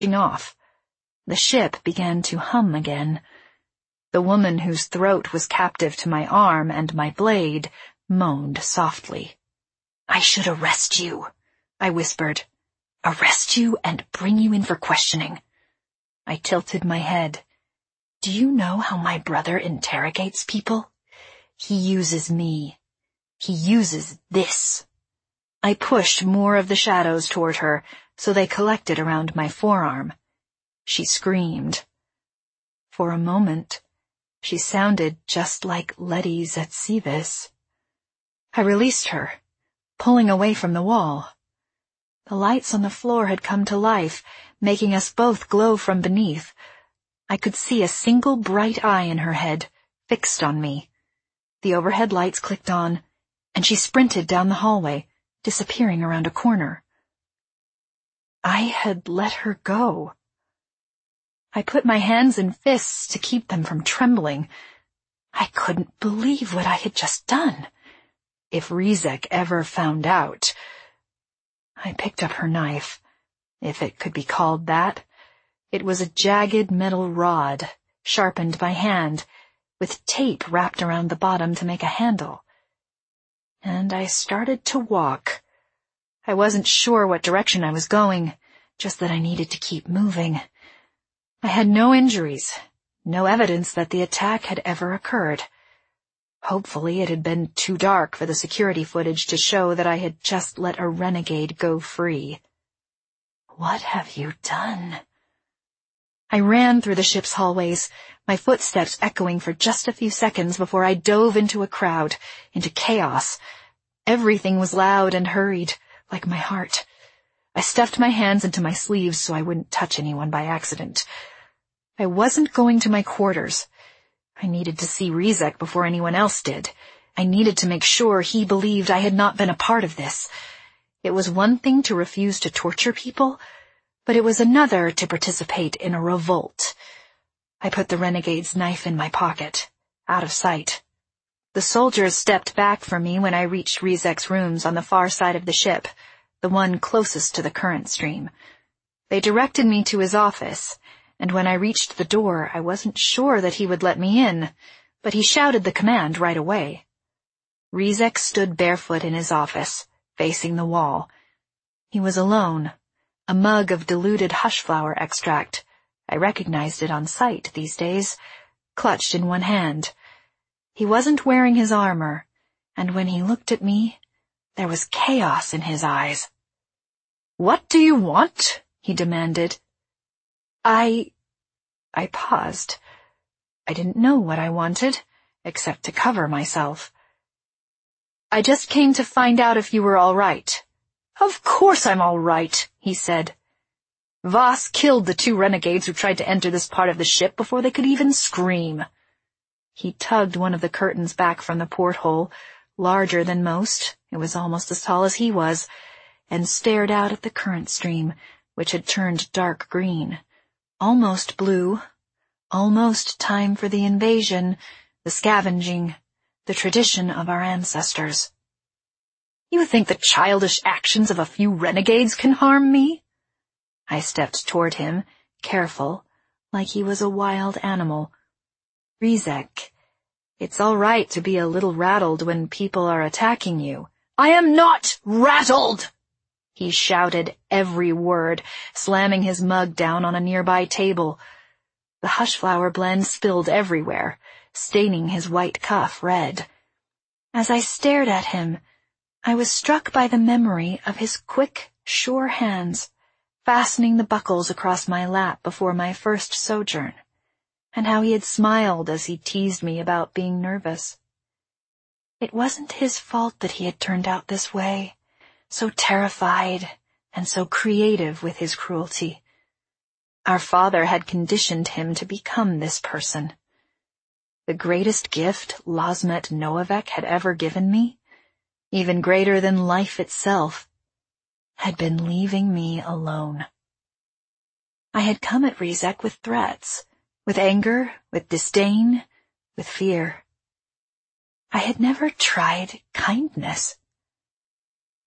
off. The ship began to hum again. The woman whose throat was captive to my arm and my blade moaned softly. "I should arrest you," I whispered. "Arrest you and bring you in for questioning." I tilted my head. "Do you know how my brother interrogates people? He uses me. He uses this." I pushed more of the shadows toward her, so they collected around my forearm. She screamed. For a moment, she sounded just like Letty Zetsivas. I released her, pulling away from the wall. The lights on the floor had come to life, making us both glow from beneath. I could see a single bright eye in her head, fixed on me. The overhead lights clicked on, and she sprinted down the hallway, disappearing around a corner. I had let her go. I put my hands in fists to keep them from trembling. I couldn't believe what I had just done. If Rizek ever found out... I picked up her knife, if it could be called that. It was a jagged metal rod, sharpened by hand, with tape wrapped around the bottom to make a handle. And I started to walk. I wasn't sure what direction I was going, just that I needed to keep moving. I had no injuries, no evidence that the attack had ever occurred. Hopefully it had been too dark for the security footage to show that I had just let a renegade go free. "What have you done?" I ran through the ship's hallways, my footsteps echoing for just a few seconds before I dove into a crowd, into chaos. Everything was loud and hurried, like my heart. I stuffed my hands into my sleeves so I wouldn't touch anyone by accident. I wasn't going to my quarters. I needed to see Rizek before anyone else did. I needed to make sure he believed I had not been a part of this. It was one thing to refuse to torture people, but it was another to participate in a revolt. I put the renegade's knife in my pocket, out of sight. The soldiers stepped back from me when I reached Rizek's rooms on the far side of the ship, the one closest to the current stream. They directed me to his office, and when I reached the door, I wasn't sure that he would let me in, but he shouted the command right away. Rizek stood barefoot in his office, facing the wall. He was alone, a mug of diluted hushflower extract. I recognized it on sight these days, clutched in one hand. He wasn't wearing his armor, and when he looked at me, there was chaos in his eyes. "What do you want?" he demanded. I paused. I didn't know what I wanted, except to cover myself. "I just came to find out if you were all right." "Of course I'm all right," he said. "Voss killed the 2 renegades who tried to enter this part of the ship before they could even scream." He tugged one of the curtains back from the porthole, larger than most, it was almost as tall as he was, and stared out at the current stream, which had turned dark green. Almost blue, almost time for the invasion, the scavenging, the tradition of our ancestors. "You think the childish actions of a few renegades can harm me?" I stepped toward him, careful, like he was a wild animal. "Rizek, it's all right to be a little rattled when people are attacking you." "I am not rattled!" He shouted every word, slamming his mug down on a nearby table. The hushflower blend spilled everywhere, staining his white cuff red. As I stared at him, I was struck by the memory of his quick, sure hands, fastening the buckles across my lap before my first sojourn, and how he had smiled as he teased me about being nervous. It wasn't his fault that he had turned out this way, so terrified and so creative with his cruelty. Our father had conditioned him to become this person. The greatest gift Lazmet Noavek had ever given me, even greater than life itself, had been leaving me alone. I had come at Rizek with threats, with anger, with disdain, with fear. I had never tried kindness.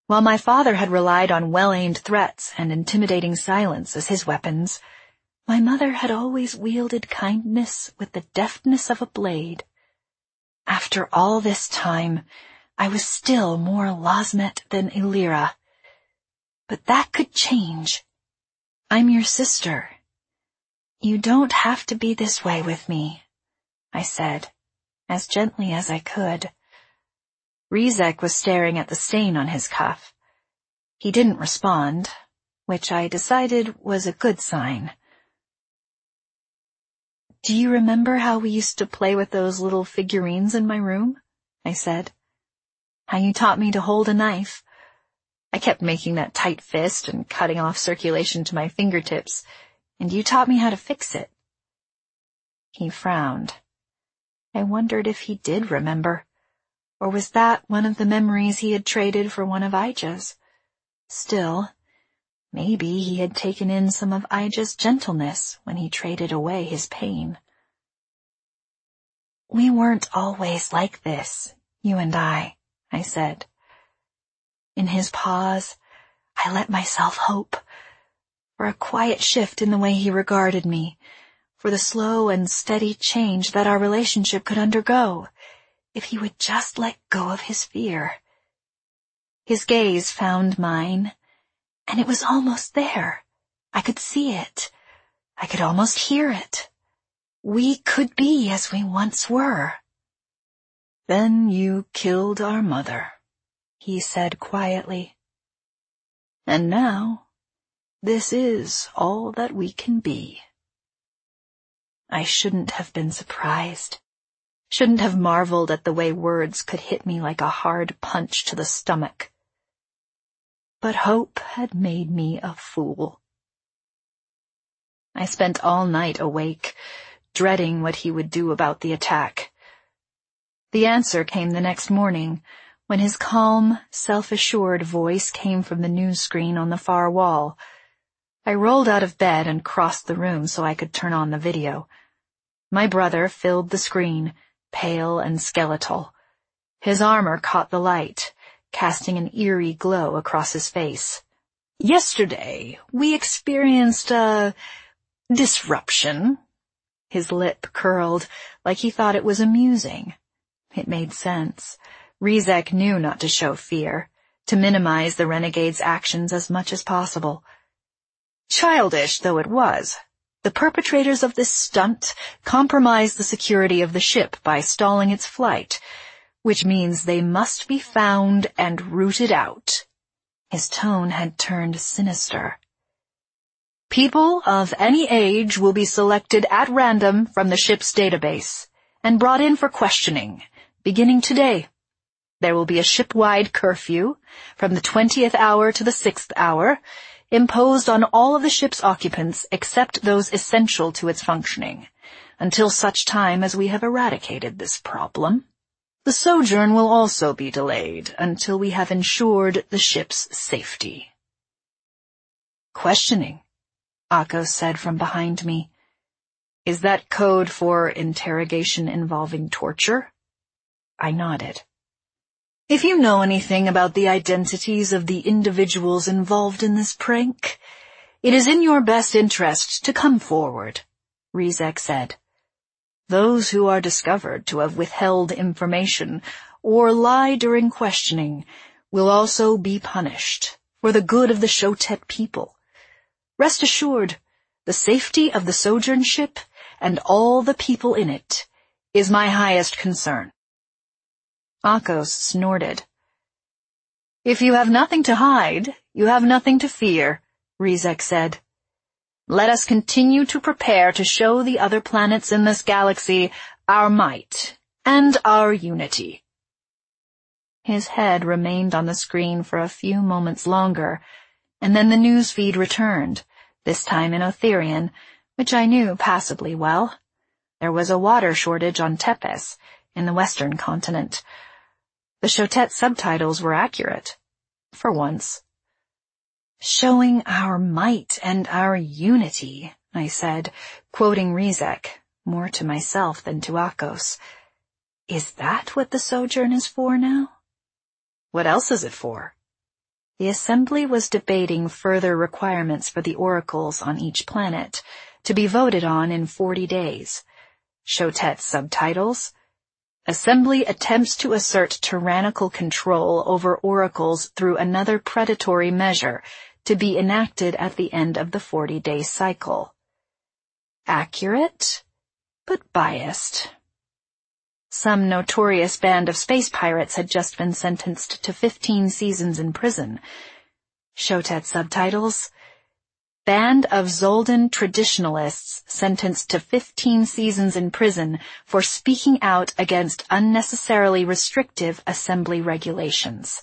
While my father had relied on well-aimed threats and intimidating silence as his weapons, my mother had always wielded kindness with the deftness of a blade. After all this time, I was still more Lasmet than Illyra. But that could change. I'm your sister. You don't have to be this way with me, I said, as gently as I could. Rizek was staring at the stain on his cuff. He didn't respond, which I decided was a good sign. Do you remember how we used to play with those little figurines in my room? I said. How you taught me to hold a knife. I kept making that tight fist and cutting off circulation to my fingertips, and you taught me how to fix it. He frowned. I wondered if he did remember, or was that one of the memories he had traded for one of Ija's? Still, maybe he had taken in some of Ija's gentleness when he traded away his pain. We weren't always like this, you and I said. In his pause, I let myself hope for a quiet shift in the way he regarded me, for the slow and steady change that our relationship could undergo, if he would just let go of his fear. His gaze found mine, and it was almost there. I could see it. I could almost hear it. We could be as we once were. Then you killed our mother, he said quietly. And now, this is all that we can be. I shouldn't have been surprised. Shouldn't have marveled at the way words could hit me like a hard punch to the stomach. But hope had made me a fool. I spent all night awake, dreading what he would do about the attack. The answer came the next morning, when his calm, self-assured voice came from the news screen on the far wall. I rolled out of bed and crossed the room so I could turn on the video. My brother filled the screen, pale and skeletal. His armor caught the light, casting an eerie glow across his face. Yesterday, we experienced a disruption. His lip curled, like he thought it was amusing. It made sense. Rizek knew not to show fear, to minimize the renegade's actions as much as possible. Childish though it was, the perpetrators of this stunt compromised the security of the ship by stalling its flight, which means they must be found and rooted out. His tone had turned sinister. People of any age will be selected at random from the ship's database and brought in for questioning, beginning today. There will be a ship-wide curfew from the 20th hour to the 6th hour, imposed on all of the ship's occupants except those essential to its functioning, until such time as we have eradicated this problem. The sojourn will also be delayed until we have ensured the ship's safety. Questioning, Akos said from behind me. Is that code for interrogation involving torture? I nodded. If you know anything about the identities of the individuals involved in this prank, it is in your best interest to come forward, Rizek said. Those who are discovered to have withheld information or lie during questioning will also be punished for the good of the Shotet people. Rest assured, the safety of the Sojourn ship and all the people in it is my highest concern. Akos snorted. If you have nothing to hide, you have nothing to fear, Rizek said. Let us continue to prepare to show the other planets in this galaxy our might and our unity. His head remained on the screen for a few moments longer, and then the news feed returned, this time in Otherian, which I knew passably well. There was a water shortage on Tepes, in the western continent. The Shotet subtitles were accurate, for once. Showing our might and our unity, I said, quoting Rizek, more to myself than to Akos. Is that what the Sojourn is for now? What else is it for? The assembly was debating further requirements for the oracles on each planet, to be voted on in 40 days. Shotet's subtitles: Assembly attempts to assert tyrannical control over oracles through another predatory measure to be enacted at the end of the 40-day cycle. Accurate, but biased. Some notorious band of space pirates had just been sentenced to 15 seasons in prison. Shotet subtitles: Band of Zoldan traditionalists sentenced to 15 seasons in prison for speaking out against unnecessarily restrictive assembly regulations.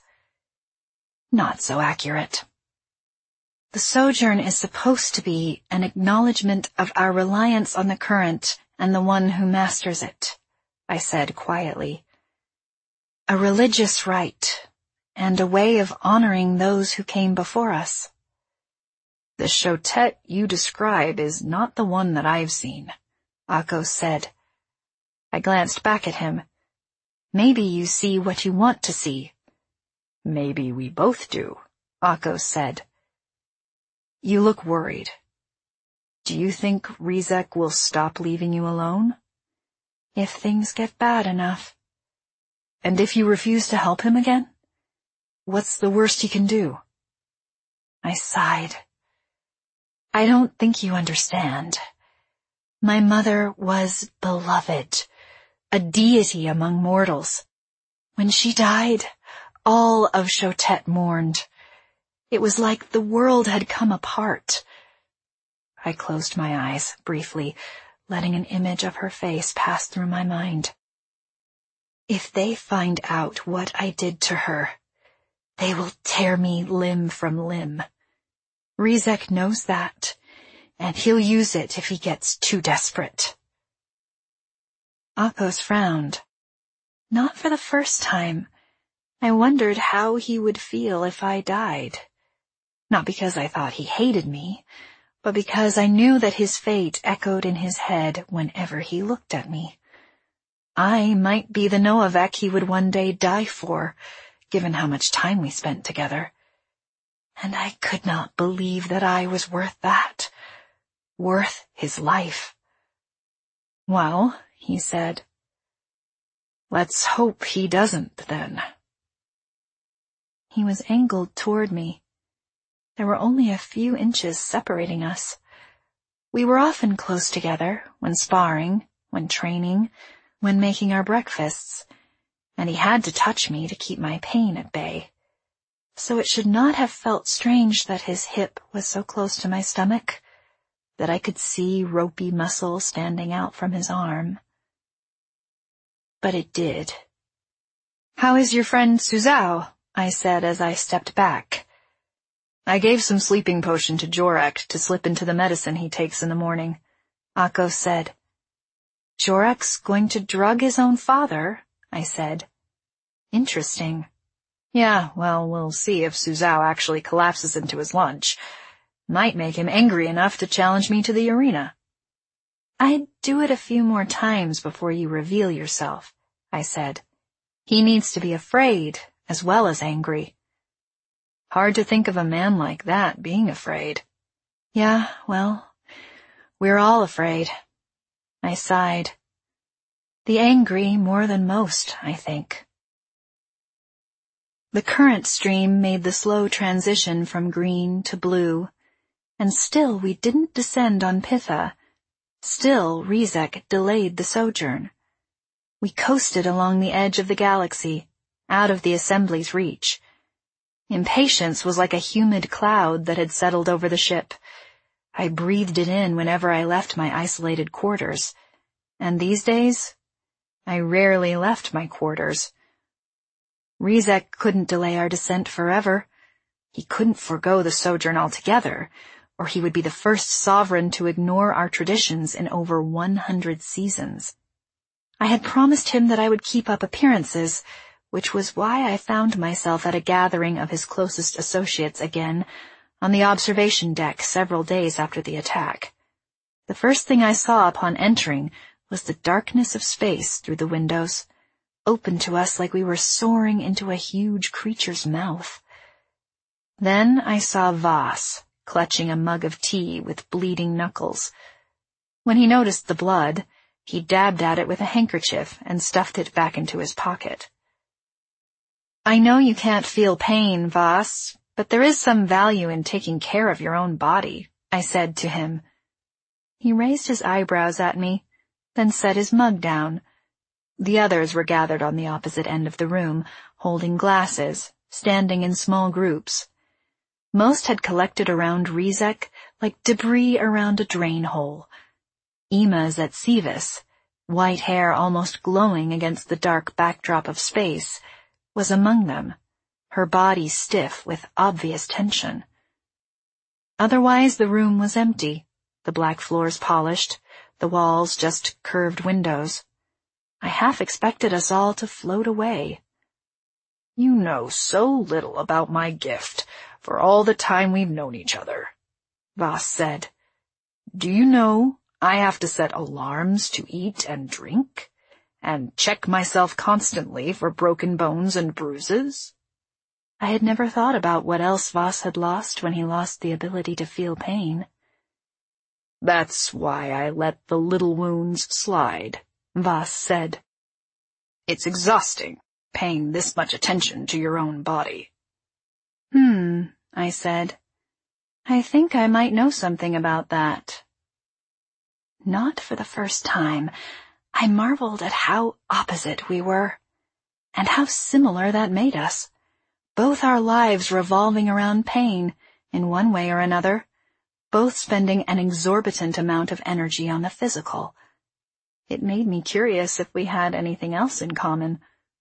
Not so accurate. The sojourn is supposed to be an acknowledgement of our reliance on the current and the one who masters it, I said quietly. A religious rite, and a way of honoring those who came before us. The Shotet you describe is not the one that I've seen, Akos said. I glanced back at him. Maybe you see what you want to see. Maybe we both do, Akos said. You look worried. Do you think Rizek will stop leaving you alone? If things get bad enough. And if you refuse to help him again? What's the worst he can do? I sighed. I don't think you understand. My mother was beloved, a deity among mortals. When she died, all of Shotet mourned. It was like the world had come apart. I closed my eyes briefly, letting an image of her face pass through my mind. If they find out what I did to her, they will tear me limb from limb. Rizek knows that, and he'll use it if he gets too desperate. Akos frowned. Not for the first time. I wondered how he would feel if I died. Not because I thought he hated me, but because I knew that his fate echoed in his head whenever he looked at me. I might be the Noavek he would one day die for, given how much time we spent together. And I could not believe that I was worth that. Worth his life. Well, he said. Let's hope he doesn't, then. He was angled toward me. There were only a few inches separating us. We were often close together, when sparring, when training, when making our breakfasts, and he had to touch me to keep my pain at bay. So it should not have felt strange that his hip was so close to my stomach, that I could see ropey muscle standing out from his arm. But it did. How is your friend Suzao? I said as I stepped back. I gave some sleeping potion to Jorek to slip into the medicine he takes in the morning, Akos said. Jorek's going to drug his own father, I said. Interesting. Yeah, well, we'll see if Suzao actually collapses into his lunch. Might make him angry enough to challenge me to the arena. I'd do it a few more times before you reveal yourself, I said. He needs to be afraid as well as angry. Hard to think of a man like that being afraid. Yeah, well, we're all afraid. I sighed. The angry more than most, I think. The current stream made the slow transition from green to blue, and still we didn't descend on Pitha. Still Rizek delayed the sojourn. We coasted along the edge of the galaxy, out of the assembly's reach. Impatience was like a humid cloud that had settled over the ship. I breathed it in whenever I left my isolated quarters, and these days, I rarely left my quarters. Rizek couldn't delay our descent forever. He couldn't forego the sojourn altogether, or he would be the first sovereign to ignore our traditions in over 100 seasons. I had promised him that I would keep up appearances, which was why I found myself at a gathering of his closest associates again, on the observation deck several days after the attack. The first thing I saw upon entering was the darkness of space through the windows, open to us like we were soaring into a huge creature's mouth. Then I saw Voss, clutching a mug of tea with bleeding knuckles. When he noticed the blood, he dabbed at it with a handkerchief and stuffed it back into his pocket. "I know you can't feel pain, Voss, but there is some value in taking care of your own body," I said to him. He raised his eyebrows at me, then set his mug down. The others were gathered on the opposite end of the room, holding glasses, standing in small groups. Most had collected around Rizek like debris around a drain hole. Ima Zetsivis, white hair almost glowing against the dark backdrop of space, was among them, her body stiff with obvious tension. Otherwise the room was empty, the black floors polished, the walls just curved windows. I half expected us all to float away. "You know so little about my gift for all the time we've known each other," Voss said. "Do you know I have to set alarms to eat and drink, and check myself constantly for broken bones and bruises?" I had never thought about what else Voss had lost when he lost the ability to feel pain. "That's why I let the little wounds slide," Voss said. "It's exhausting, paying this much attention to your own body." I said. I think I might know something about that. Not for the first time, I marveled at how opposite we were, and how similar that made us, both our lives revolving around pain, in one way or another, both spending an exorbitant amount of energy on the physical. It made me curious if we had anything else in common.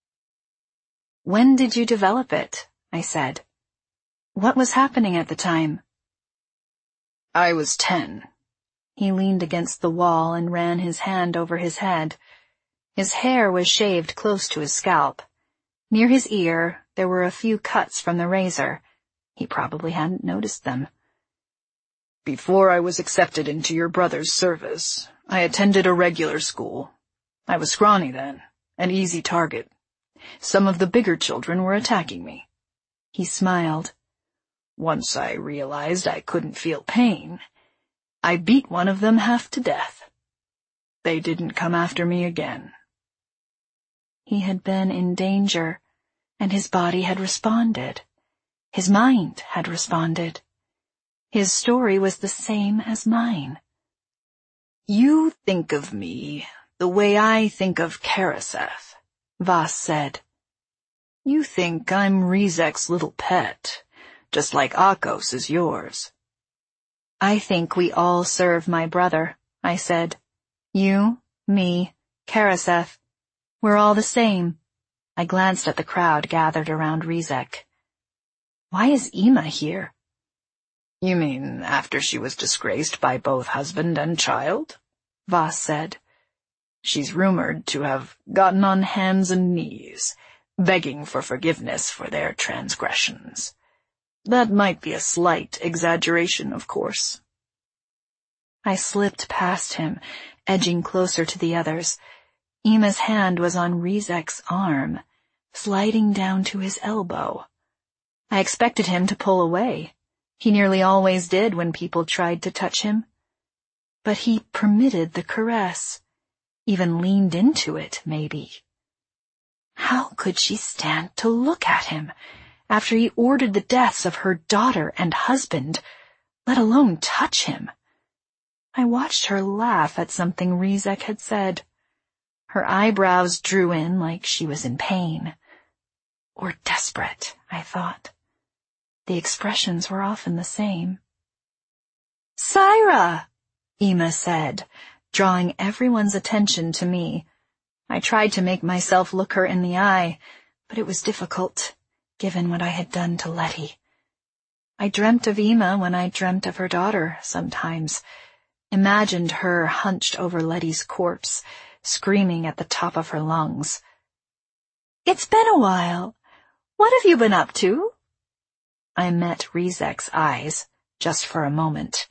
"When did you develop it?" I said. "What was happening at the time?" "I was 10. He leaned against the wall and ran his hand over his head. His hair was shaved close to his scalp. Near his ear, there were a few cuts from the razor. He probably hadn't noticed them. "Before I was accepted into your brother's service, I attended a regular school. I was scrawny then, an easy target. Some of the bigger children were attacking me." He smiled. "Once I realized I couldn't feel pain, I beat one of them half to death. They didn't come after me again." He had been in danger, and his body had responded. His mind had responded. His story was the same as mine. "You think of me the way I think of Karaseth," Voss said. "You think I'm Rizek's little pet, just like Akos is yours." "I think we all serve my brother," I said. "You, me, Karaseth. We're all the same." I glanced at the crowd gathered around Rizek. "Why is Ima here?" "You mean after she was disgraced by both husband and child?" Voss said. "She's rumored to have gotten on hands and knees, begging for forgiveness for their transgressions. That might be a slight exaggeration, of course." I slipped past him, edging closer to the others. Ima's hand was on Rizek's arm, sliding down to his elbow. I expected him to pull away. He nearly always did when people tried to touch him. But he permitted the caress, even leaned into it, maybe. How could she stand to look at him after he ordered the deaths of her daughter and husband, let alone touch him? I watched her laugh at something Rizek had said. Her eyebrows drew in like she was in pain. Or desperate, I thought. The expressions were often the same. "Syra!" Ima said, drawing everyone's attention to me. I tried to make myself look her in the eye, but it was difficult, given what I had done to Letty. I dreamt of Ima when I dreamt of her daughter sometimes, imagined her hunched over Letty's corpse, screaming at the top of her lungs. "It's been a while. What have you been up to?" I met Rizek's eyes, just for a moment.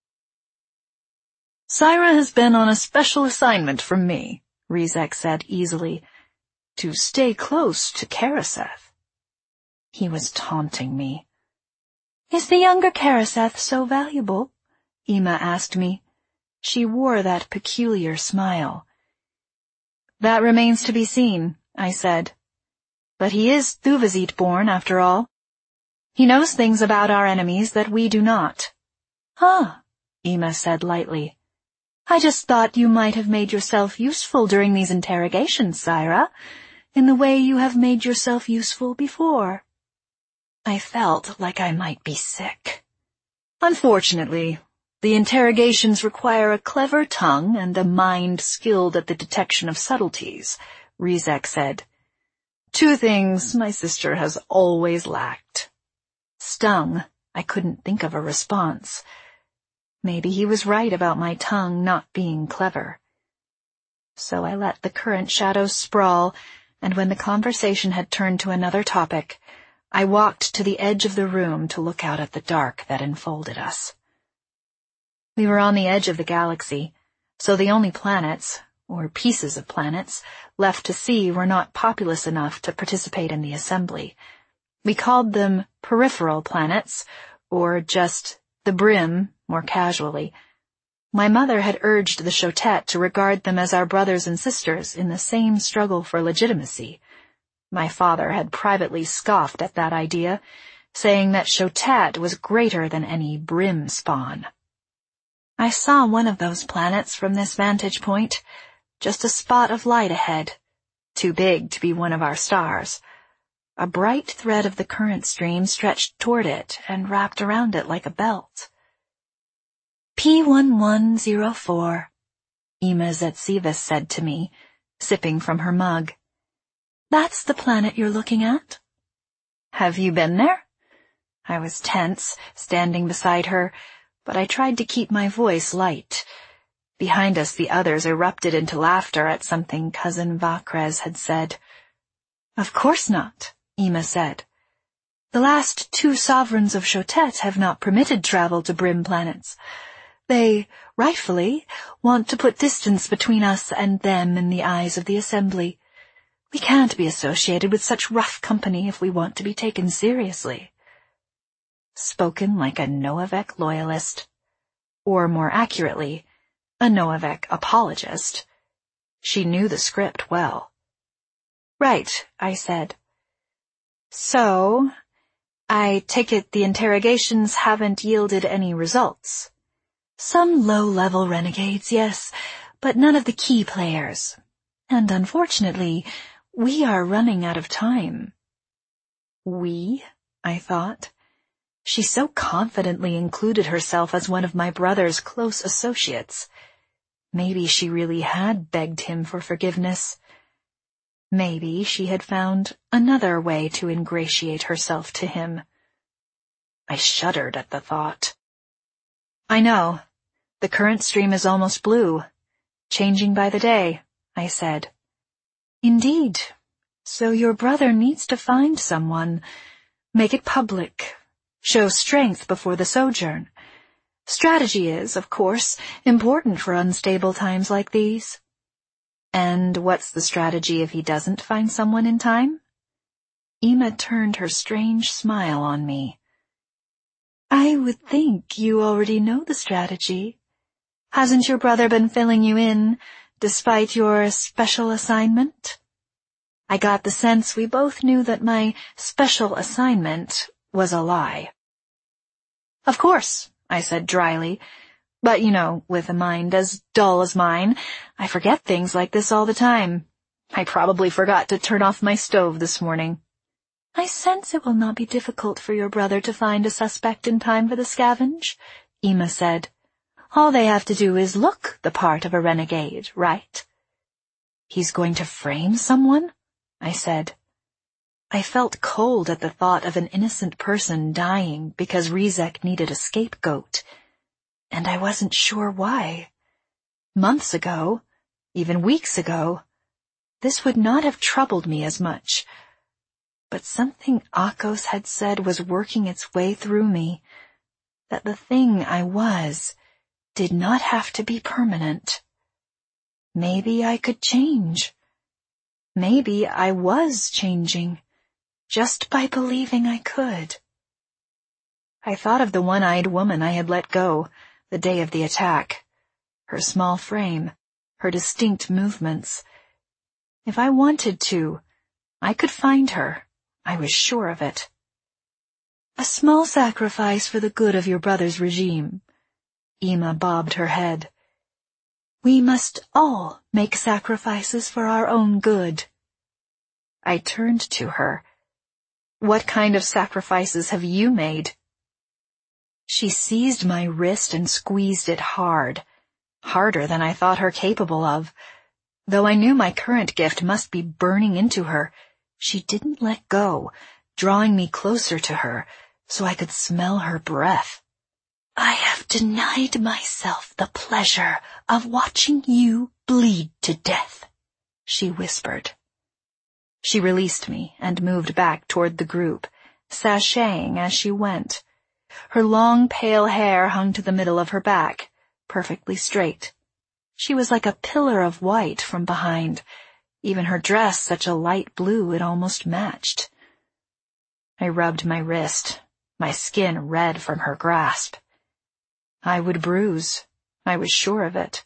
"Syra has been on a special assignment from me," Rizek said easily, "to stay close to Karaseth." He was taunting me. Is the younger Karaseth so valuable? Ema asked me. She wore that peculiar smile. That remains to be seen, I said. But he is Thuvazit born, after all. He knows things about our enemies that we do not. Ah, Ema said lightly. I just thought you might have made yourself useful during these interrogations, Syra, in the way you have made yourself useful before. I felt like I might be sick. Unfortunately, the interrogations require a clever tongue and a mind skilled at the detection of subtleties, Rizek said. 2 things my sister has always lacked. Stung, I couldn't think of a response. Maybe he was right about my tongue not being clever. So I let the current shadows sprawl, and when the conversation had turned to another topic, I walked to the edge of the room to look out at the dark that enfolded us. We were on the edge of the galaxy, so the only planets, or pieces of planets, left to see were not populous enough to participate in the assembly. We called them peripheral planets, or just the Brim, more casually. My mother had urged the Shotet to regard them as our brothers and sisters in the same struggle for legitimacy. My father had privately scoffed at that idea, saying that Shotet was greater than any Brim spawn. I saw one of those planets from this vantage point, just a spot of light ahead, too big to be one of our stars. A bright thread of the current stream stretched toward it and wrapped around it like a belt. P1104, Ema Zetsevis said to me, sipping from her mug. That's the planet you're looking at? Have you been there? I was tense, standing beside her, but I tried to keep my voice light. Behind us the others erupted into laughter at something Cousin Vakres had said. Of course not, Ema said. The last 2 sovereigns of Shotet have not permitted travel to Brim planets. They, rightfully, want to put distance between us and them in the eyes of the Assembly. We can't be associated with such rough company if we want to be taken seriously. Spoken like a Noavek loyalist. Or more accurately, a Noavek apologist. She knew the script well. Right, I said. So, I take it the interrogations haven't yielded any results. Some low-level renegades, yes, but none of the key players. And unfortunately, we are running out of time. We? I thought. She so confidently included herself as one of my brother's close associates. Maybe she really had begged him for forgiveness. Maybe she had found another way to ingratiate herself to him. I shuddered at the thought. I know. The current stream is almost blue. Changing by the day, I said. Indeed. So your brother needs to find someone. Make it public. Show strength before the sojourn. Strategy is, of course, important for unstable times like these. And what's the strategy if he doesn't find someone in time? Ema turned her strange smile on me. I would think you already know the strategy. Hasn't your brother been filling you in, despite your special assignment? I got the sense we both knew that my special assignment was a lie. Of course, I said dryly, but with a mind as dull as mine, I forget things like this all the time. I probably forgot to turn off my stove this morning. I sense it will not be difficult for your brother to find a suspect in time for the scavenge, Ema said. All they have to do is look the part of a renegade, right? He's going to frame someone? I said. I felt cold at the thought of an innocent person dying because Rizek needed a scapegoat, and I wasn't sure why. Months ago, even weeks ago, this would not have troubled me as much. But something Akos had said was working its way through me, that the thing I was did not have to be permanent. Maybe I could change. Maybe I was changing, just by believing I could. I thought of the one-eyed woman I had let go the day of the attack. Her small frame, her distinct movements. If I wanted to, I could find her. I was sure of it. A small sacrifice for the good of your brother's regime. Ema bobbed her head. We must all make sacrifices for our own good. I turned to her. What kind of sacrifices have you made? She seized my wrist and squeezed it hard, harder than I thought her capable of. Though I knew my current gift must be burning into her, she didn't let go, drawing me closer to her so I could smell her breath. I have denied myself the pleasure of watching you bleed to death, she whispered. She released me and moved back toward the group, sashaying as she went. Her long pale hair hung to the middle of her back, perfectly straight. She was like a pillar of white from behind, even her dress such a light blue it almost matched. I rubbed my wrist, my skin red from her grasp. I would bruise. I was sure of it.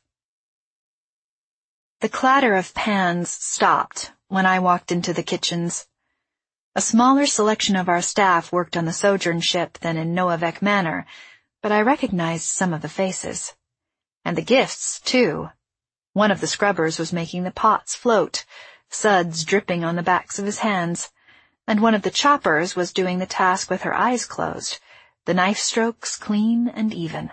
The clatter of pans stopped when I walked into the kitchens. A smaller selection of our staff worked on the Sojourn ship than in Noavek Manor, but I recognized some of the faces. And the gifts, too. One of the scrubbers was making the pots float, suds dripping on the backs of his hands, and one of the choppers was doing the task with her eyes closed, the knife strokes clean and even.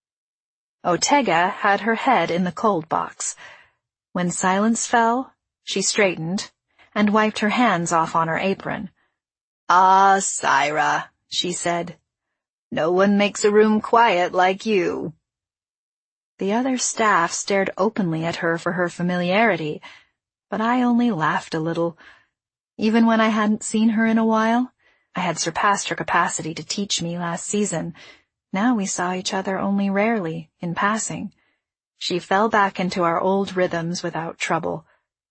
Otega had her head in the cold box. When silence fell, she straightened and wiped her hands off on her apron. Ah, Syra, she said. No one makes a room quiet like you. The other staff stared openly at her for her familiarity, but I only laughed a little. Even when I hadn't seen her in a while, I had surpassed her capacity to teach me last season. Now we saw each other only rarely, in passing. She fell back into our old rhythms without trouble.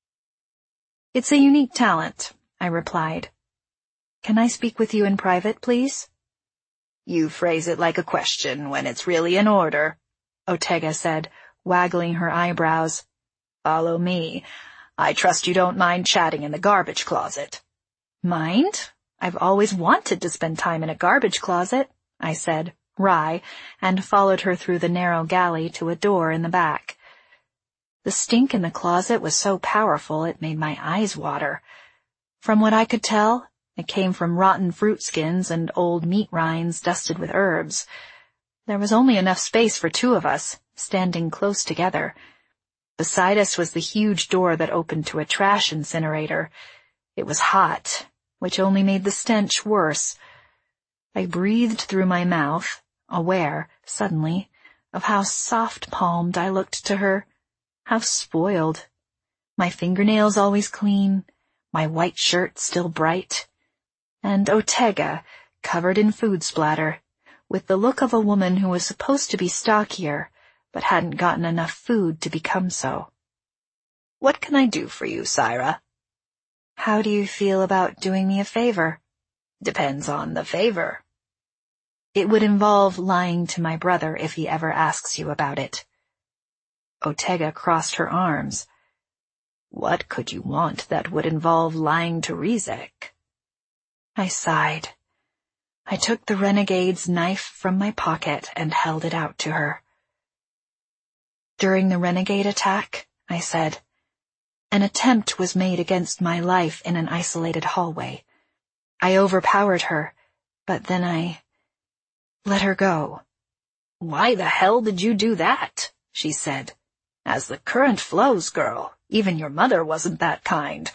It's a unique talent, I replied. Can I speak with you in private, please? You phrase it like a question when it's really an order, Otega said, waggling her eyebrows. Follow me. I trust you don't mind chatting in the garbage closet. Mind? I've always wanted to spend time in a garbage closet, I said, wry, and followed her through the narrow galley to a door in the back. The stink in the closet was so powerful it made my eyes water. From what I could tell, it came from rotten fruit skins and old meat rinds dusted with herbs. There was only enough space for two of us, standing close together. Beside us was the huge door that opened to a trash incinerator. It was hot, which only made the stench worse. I breathed through my mouth, aware, suddenly, of how soft-palmed I looked to her, how spoiled. My fingernails always clean, my white shirt still bright, and Otega, covered in food splatter, with the look of a woman who was supposed to be stockier, but hadn't gotten enough food to become so. What can I do for you, Syra? How do you feel about doing me a favor? Depends on the favor. It would involve lying to my brother if he ever asks you about it. Otega crossed her arms. What could you want that would involve lying to Rizek? I sighed. I took the renegade's knife from my pocket and held it out to her. During the renegade attack, I said, an attempt was made against my life in an isolated hallway. I overpowered her, but then I let her go. Why the hell did you do that? She said. As the current flows, girl, even your mother wasn't that kind.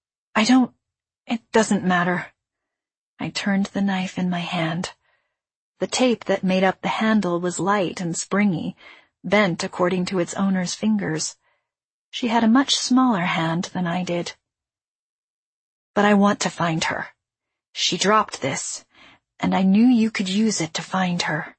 It doesn't matter. I turned the knife in my hand. The tape that made up the handle was light and springy, bent according to its owner's fingers. She had a much smaller hand than I did. But I want to find her. She dropped this, and I knew you could use it to find her.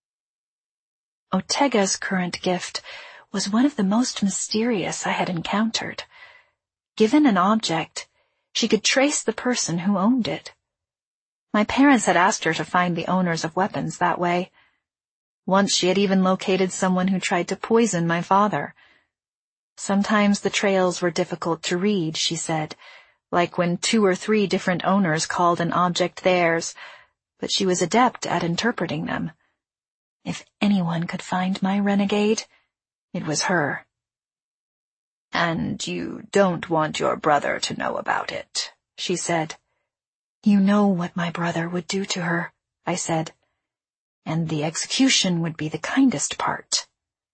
Otega's current gift was one of the most mysterious I had encountered. Given an object, she could trace the person who owned it. My parents had asked her to find the owners of weapons that way. Once she had even located someone who tried to poison my father. Sometimes the trails were difficult to read, she said, like when 2 or 3 different owners called an object theirs, but she was adept at interpreting them. If anyone could find my renegade, it was her. And you don't want your brother to know about it, she said. You know what my brother would do to her, I said, and the execution would be the kindest part.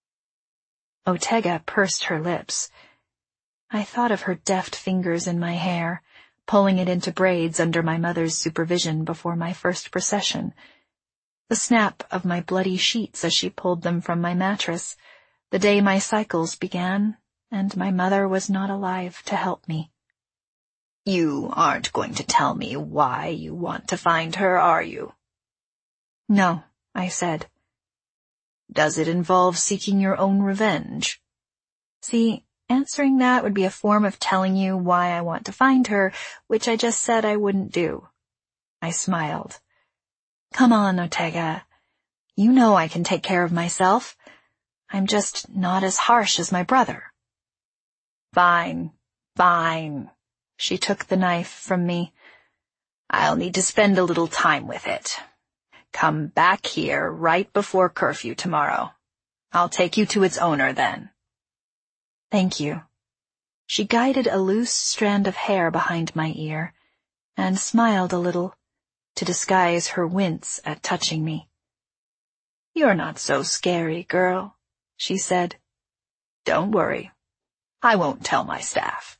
Otega pursed her lips. I thought of her deft fingers in my hair, pulling it into braids under my mother's supervision before my first procession, the snap of my bloody sheets as she pulled them from my mattress, the day my cycles began, and my mother was not alive to help me. You aren't going to tell me why you want to find her, are you? No, I said. Does it involve seeking your own revenge? See, answering that would be a form of telling you why I want to find her, which I just said I wouldn't do. I smiled. Come on, Otega. You know I can take care of myself. I'm just not as harsh as my brother. Fine, fine. She took the knife from me. I'll need to spend a little time with it. Come back here right before curfew tomorrow. I'll take you to its owner then. Thank you. She guided a loose strand of hair behind my ear and smiled a little to disguise her wince at touching me. You're not so scary, girl, she said. Don't worry. I won't tell my staff.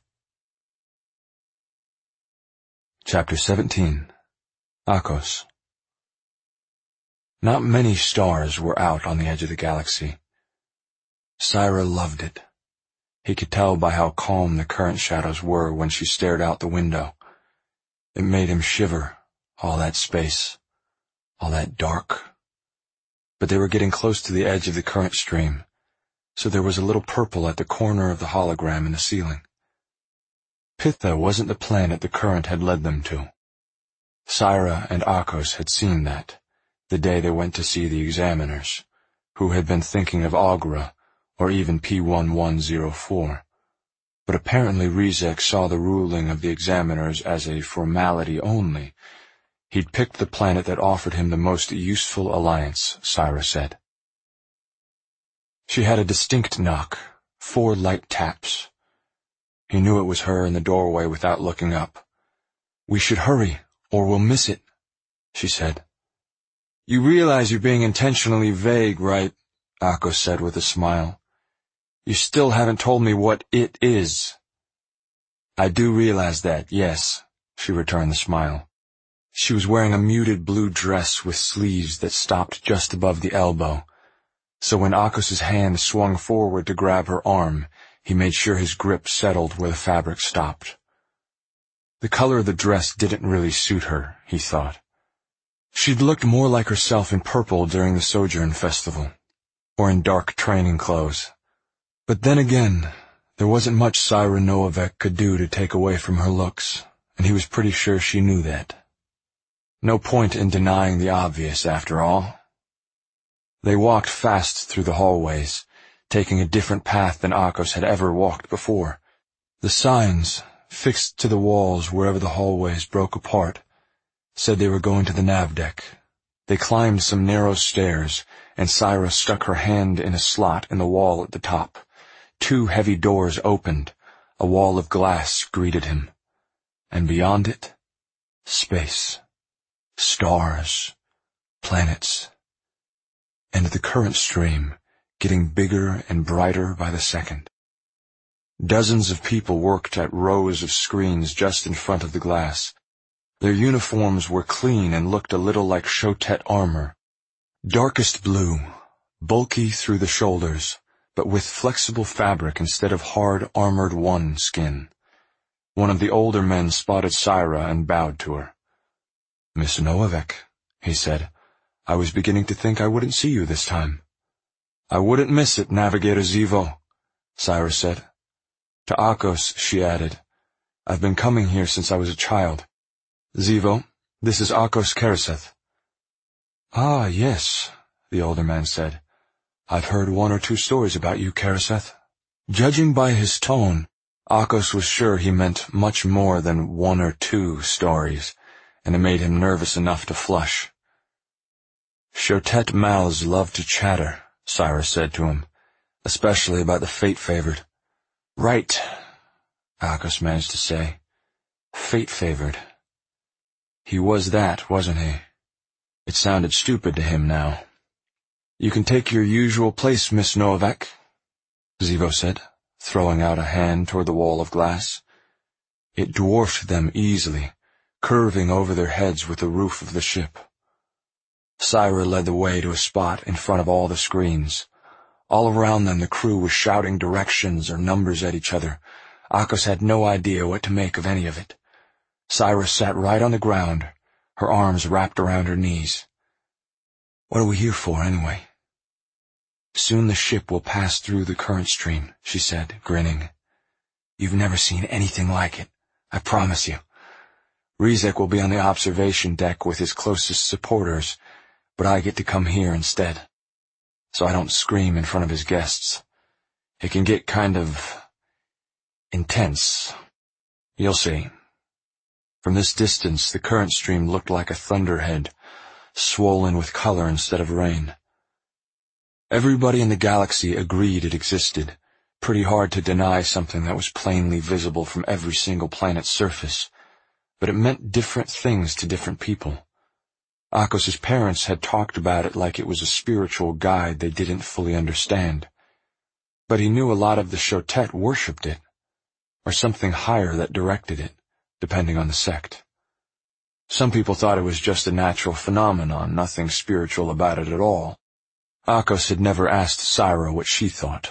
Chapter 17. Akos. Not many stars were out on the edge of the galaxy. Syra loved it. He could tell by how calm the current shadows were when she stared out the window. It made him shiver, all that space, all that dark. But they were getting close to the edge of the current stream, so there was a little purple at the corner of the hologram in the ceiling. Pitha wasn't the planet the current had led them to. Syra and Akos had seen that, the day they went to see the examiners, who had been thinking of Aughra, or even P1104. But apparently Rizek saw the ruling of the examiners as a formality only. He'd picked the planet that offered him the most useful alliance, Syra said. She had a distinct knock, 4 light taps. He knew it was her in the doorway without looking up. "We should hurry, or we'll miss it," she said. "You realize you're being intentionally vague, right?" Akos said with a smile. "You still haven't told me what it is." "I do realize that, yes," she returned the smile. She was wearing a muted blue dress with sleeves that stopped just above the elbow, so when Akos's hand swung forward to grab her arm, he made sure his grip settled where the fabric stopped. The color of the dress didn't really suit her, he thought. She'd looked more like herself in purple during the Sojourn Festival, or in dark training clothes. But then again, there wasn't much Syra Noavek could do to take away from her looks, and he was pretty sure she knew that. No point in denying the obvious, after all. They walked fast through the hallways, taking a different path than Akos had ever walked before. The signs, fixed to the walls wherever the hallways broke apart, said they were going to the nav deck. They climbed some narrow stairs, and Syra stuck her hand in a slot in the wall at the top. 2 heavy doors opened. A wall of glass greeted him. And beyond it, space, stars, planets, and the current stream, getting bigger and brighter by the second. Dozens of people worked at rows of screens just in front of the glass. Their uniforms were clean and looked a little like Shotet armor. Darkest blue, bulky through the shoulders, but with flexible fabric instead of hard armored one skin. One of the older men spotted Syra and bowed to her. "Miss Noavek," he said. "I was beginning to think I wouldn't see you this time." "I wouldn't miss it, Navigator Zivo," Syra said. To Akos, she added, "I've been coming here since I was a child. Zivo, This is Akos Kereseth." "Ah, yes," the older man said. "I've heard one or two stories about you, Kereseth." Judging by his tone, Akos was sure he meant much more than one or two stories, and it made him nervous enough to flush. "Shotet mouths love to chatter," Cyrus said to him, "especially about the fate-favored." "Right," Akos managed to say. "Fate-favored. He was that, wasn't he?" It sounded stupid to him now. "You can take your usual place, Miss Novak," Zivo said, throwing out a hand toward the wall of glass. It dwarfed them easily, curving over their heads with the roof of the ship. Syra led the way to a spot in front of all the screens. All around them the crew was shouting directions or numbers at each other. Akos had no idea what to make of any of it. Syra sat right on the ground, her arms wrapped around her knees. "What are we here for, anyway?" "Soon the ship will pass through the current stream," she said, grinning. "You've never seen anything like it, I promise you. Rizek will be on the observation deck with his closest supporters, but I get to come here instead, so I don't scream in front of his guests. It can get kind of intense. You'll see." From this distance, the current stream looked like a thunderhead, swollen with color instead of rain. Everybody in the galaxy agreed it existed. Pretty hard to deny something that was plainly visible from every single planet's surface. But it meant different things to different people. Akos's parents had talked about it like it was a spiritual guide they didn't fully understand. But he knew a lot of the Shotet worshipped it, or something higher that directed it, depending on the sect. Some people thought it was just a natural phenomenon, nothing spiritual about it at all. Akos had never asked Syra what she thought.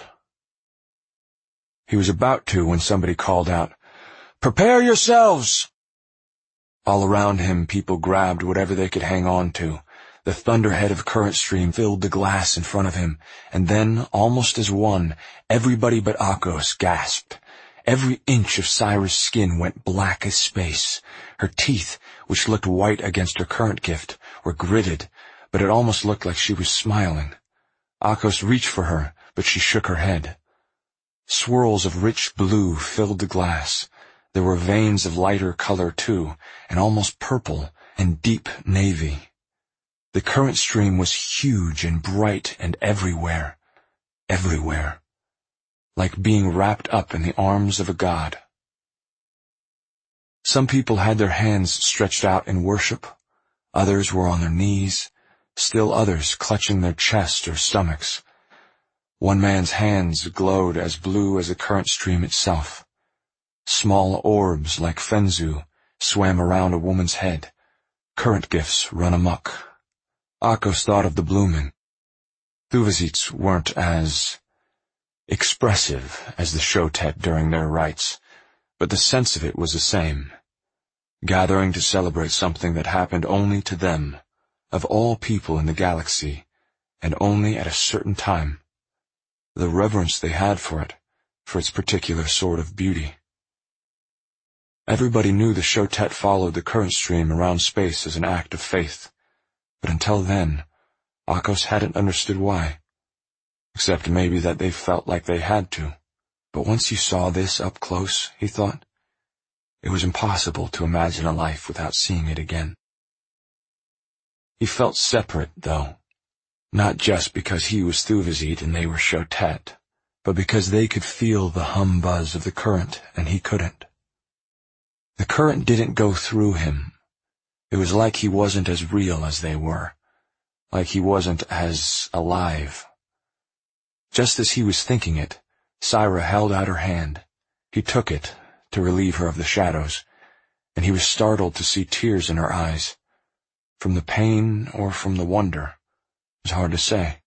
He was about to when somebody called out, "Prepare yourselves!" All around him, people grabbed whatever they could hang on to. The thunderhead of current stream filled the glass in front of him, and then, almost as one, everybody but Akos gasped. Every inch of Syra's skin went black as space. Her teeth, which looked white against her current gift, were gritted, but it almost looked like she was smiling. Akos reached for her, but she shook her head. Swirls of rich blue filled the glass. There were veins of lighter color, too, and almost purple, and deep navy. The current stream was huge and bright and everywhere. Everywhere. Like being wrapped up in the arms of a god. Some people had their hands stretched out in worship. Others were on their knees. Still others clutching their chest or stomachs. One man's hands glowed as blue as the current stream itself. Small orbs like Fenzu swam around a woman's head. Current gifts run amok. Akos thought of the blooming. Thuvazits weren't as expressive as the Shotet during their rites, but the sense of it was the same. Gathering to celebrate something that happened only to them, of all people in the galaxy, and only at a certain time. The reverence they had for it, for its particular sort of beauty. Everybody knew the Shotet followed the current stream around space as an act of faith, but until then, Akos hadn't understood why. Except maybe that they felt like they had to. But once you saw this up close, he thought, it was impossible to imagine a life without seeing it again. He felt separate, though, not just because he was Thuvazit and they were Shotet, but because they could feel the hum buzz of the current and he couldn't. The current didn't go through him. It was like he wasn't as real as they were, like he wasn't as alive. Just as he was thinking it, Syra held out her hand. He took it to relieve her of the shadows, and he was startled to see tears in her eyes. From the pain or from the wonder, it was hard to say.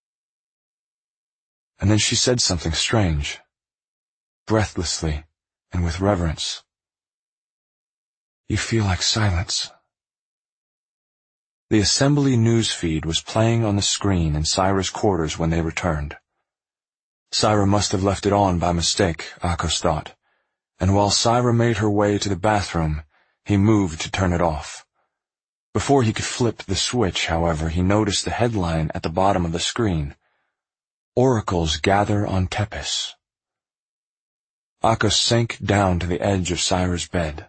And then she said something strange, breathlessly and with reverence. "You feel like silence." The assembly newsfeed was playing on the screen in Syra's quarters when they returned. Syra must have left it on by mistake, Akos thought, and while Syra made her way to the bathroom, he moved to turn it off. Before he could flip the switch, however, he noticed the headline at the bottom of the screen. Oracles gather on Tepes. Akos sank down to the edge of Syra's bed.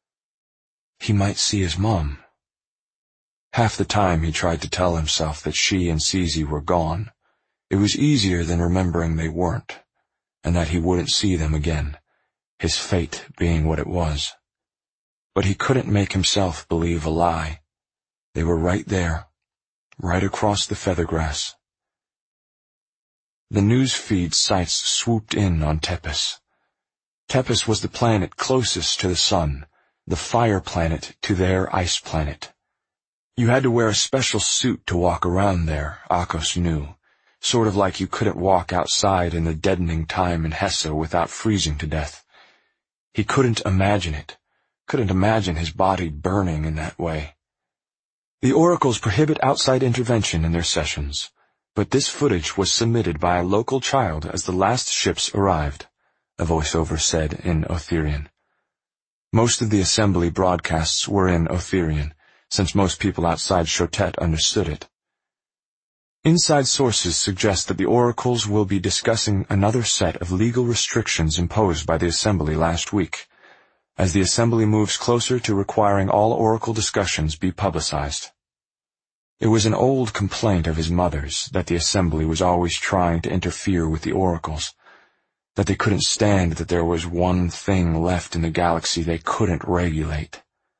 He might see his mom. Half the time he tried to tell himself that she and Cece were gone. It was easier than remembering they weren't, and that he wouldn't see them again, his fate being what it was. But he couldn't make himself believe a lie. They were right there, right across the feathergrass. The news feed sites swooped in on Tepes. Tepes was the planet closest to the sun, the fire planet to their ice planet. You had to wear a special suit to walk around there, Akos knew, sort of like you couldn't walk outside in the deadening time in Hesse without freezing to death. He couldn't imagine it, couldn't imagine his body burning in that way. The oracles prohibit outside intervention in their sessions, but this footage was submitted by a local child as the last ships arrived, a voiceover said in Othirian. Most of the assembly broadcasts were in Othirian, since most people outside Shotet understood it. Inside sources suggest that the oracles will be discussing another set of legal restrictions imposed by the assembly last week, as the assembly moves closer to requiring all oracle discussions be publicized. It was an old complaint of his mother's that the assembly was always trying to interfere with the oracles, that they couldn't stand that there was one thing left in the galaxy they couldn't regulate.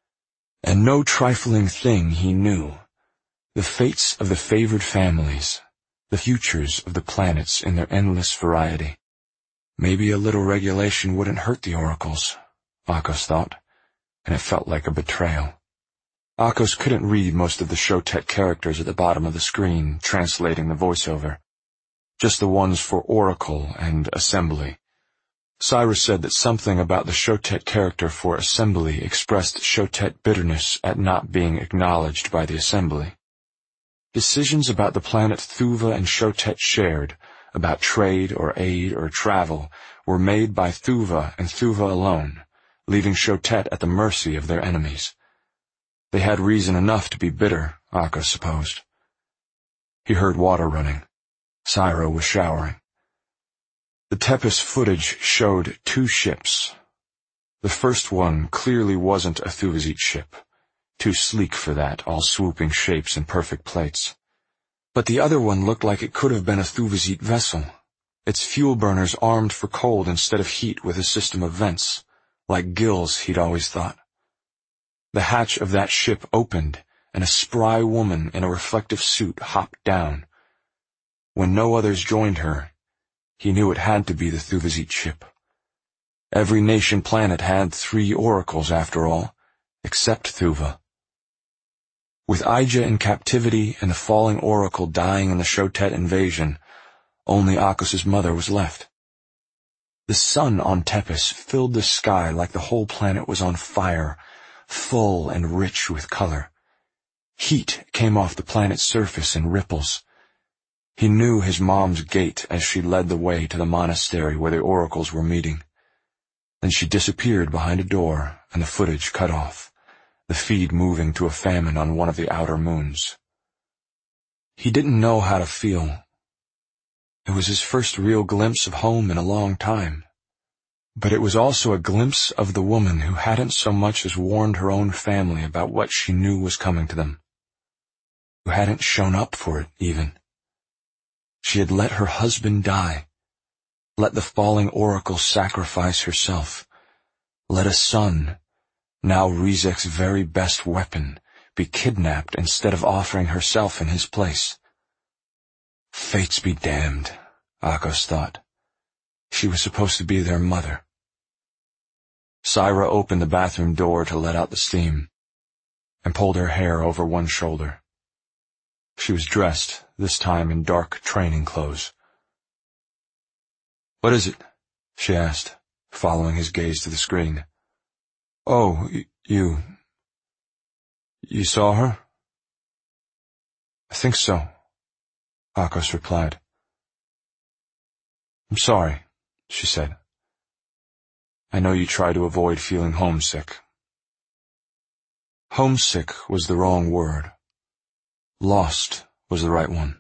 And no trifling thing he knew. The fates of the favored families, the futures of the planets in their endless variety. Maybe a little regulation wouldn't hurt the oracles, Akos thought, and it felt like a betrayal. Akos couldn't read most of the Shotet characters at the bottom of the screen, translating the voiceover. Just the ones for Oracle and Assembly. Cyrus said that something about the Shotet character for Assembly expressed Shotet bitterness at not being acknowledged by the Assembly. Decisions about the planet Thuva and Shotet shared, about trade or aid or travel, were made by Thuva and Thuva alone, leaving Shotet at the mercy of their enemies. They had reason enough to be bitter, Akos supposed. He heard water running. Syra was showering. The Tepes footage showed 2 ships. The first one clearly wasn't a Thuvazit ship, too sleek for that, all swooping shapes and perfect plates. But the other one looked like it could have been a Thuvazit vessel, its fuel burners armed for cold instead of heat with a system of vents, like gills, he'd always thought. The hatch of that ship opened, and a spry woman in a reflective suit hopped down. When no others joined her, he knew it had to be the Thuvazit ship. Every nation planet had 3 oracles, after all, except Thuva. With Ija in captivity and the falling oracle dying in the Shotet invasion, only Akos's mother was left. The sun on Tepes filled the sky like the whole planet was on fire, full and rich with color. Heat came off the planet's surface in ripples. He knew his mom's gait as she led the way to the monastery where the oracles were meeting. Then she disappeared behind a door, and the footage cut off, the feed moving to a famine on one of the outer moons. He didn't know how to feel. It was his first real glimpse of home in a long time. But it was also a glimpse of the woman who hadn't so much as warned her own family about what she knew was coming to them. Who hadn't shown up for it, even. She had let her husband die. Let the falling oracle sacrifice herself. Let a son, now Rizek's very best weapon, be kidnapped instead of offering herself in his place. Fates be damned, Akos thought. She was supposed to be their mother. Syra opened the bathroom door to let out the steam, and pulled her hair over one shoulder. She was dressed, this time in dark training clothes. "What is it?" she asked, following his gaze to the screen. "Oh, you saw her?" "I think so," Akos replied. "I'm sorry," she said. "I know you try to avoid feeling homesick." Homesick was the wrong word. Lost was the right one.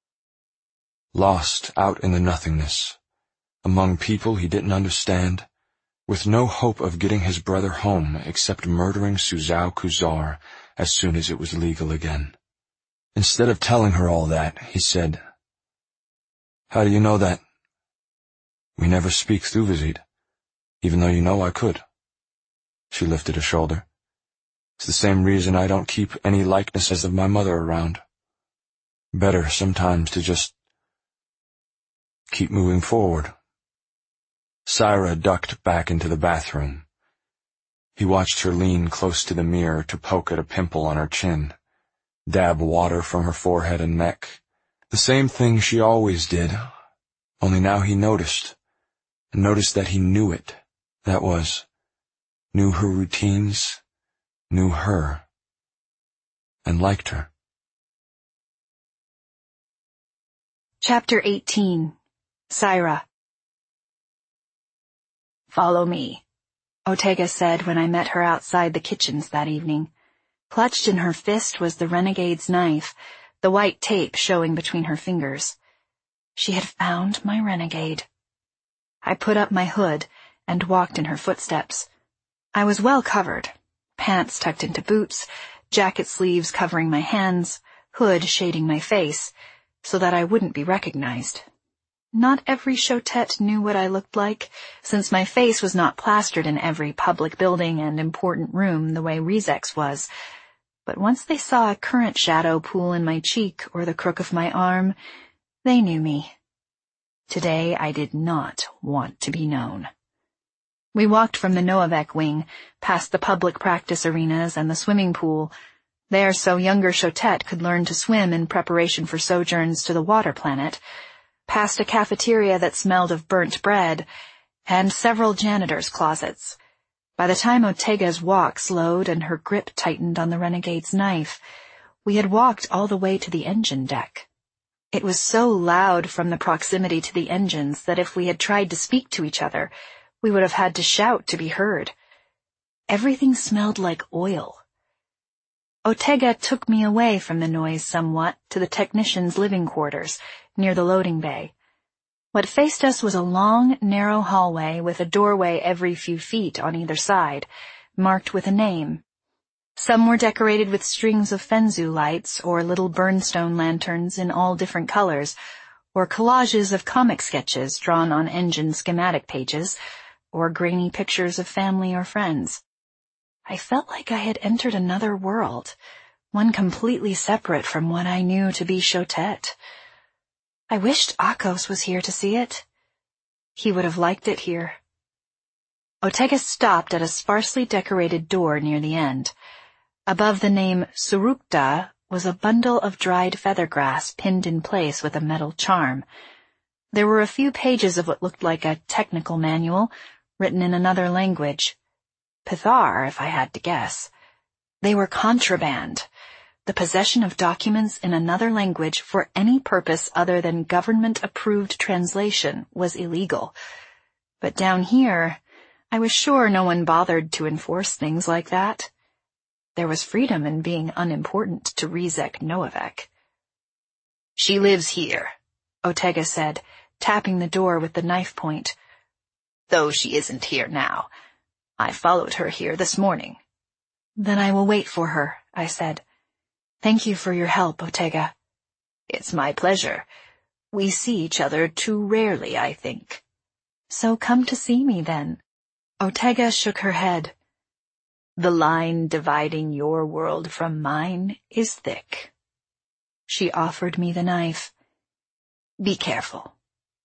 Lost out in the nothingness, among people he didn't understand, with no hope of getting his brother home except murdering Suzao Kuzar as soon as it was legal again. Instead of telling her all that, he said, "How do you know that? We never speak through Vizit, even though you know I could." She lifted a shoulder. "It's the same reason I don't keep any likenesses of my mother around. Better sometimes to just keep moving forward." Syra ducked back into the bathroom. He watched her lean close to the mirror to poke at a pimple on her chin, dab water from her forehead and neck. The same thing she always did, only now he noticed, and noticed that he knew it. That was, knew her routines, knew her, and liked her. Chapter 18. Syra. "Follow me," Ortega said when I met her outside the kitchens that evening. Clutched in her fist was the renegade's knife, the white tape showing between her fingers. She had found my renegade. I put up my hood and walked in her footsteps. I was well covered, pants tucked into boots, jacket sleeves covering my hands, hood shading my face, so that I wouldn't be recognized. Not every Chotet knew what I looked like, since my face was not plastered in every public building and important room the way Rizek's was. But once they saw a current shadow pool in my cheek or the crook of my arm, they knew me. Today I did not want to be known. We walked from the Noavek wing, past the public practice arenas and the swimming pool, there so younger Chotet could learn to swim in preparation for sojourns to the water planet, past a cafeteria that smelled of burnt bread, and several janitors' closets. By the time Ortega's walk slowed and her grip tightened on the renegade's knife, we had walked all the way to the engine deck. It was so loud from the proximity to the engines that if we had tried to speak to each other, we would have had to shout to be heard. Everything smelled like oil. Ortega took me away from the noise somewhat to the technicians' living quarters, near the loading bay. What faced us was a long, narrow hallway with a doorway every few feet on either side, marked with a name. Some were decorated with strings of Fenzu lights or little burnstone lanterns in all different colors, or collages of comic sketches drawn on engine schematic pages, or grainy pictures of family or friends. I felt like I had entered another world, one completely separate from what I knew to be Chotet. I wished Akos was here to see it. He would have liked it here. Ortega stopped at a sparsely decorated door near the end. Above the name Surukta was a bundle of dried feathergrass pinned in place with a metal charm. There were a few pages of what looked like a technical manual, written in another language. Pithar, if I had to guess. They were contraband. The possession of documents in another language for any purpose other than government-approved translation was illegal. But down here, I was sure no one bothered to enforce things like that. There was freedom in being unimportant to Rizek Noavek. "She lives here," Ortega said, tapping the door with the knife point. "Though she isn't here now. I followed her here this morning." "Then I will wait for her," I said. "Thank you for your help, Ortega." "It's my pleasure. We see each other too rarely, I think." "So come to see me, then." Ortega shook her head. "The line dividing your world from mine is thick." She offered me the knife. "Be careful."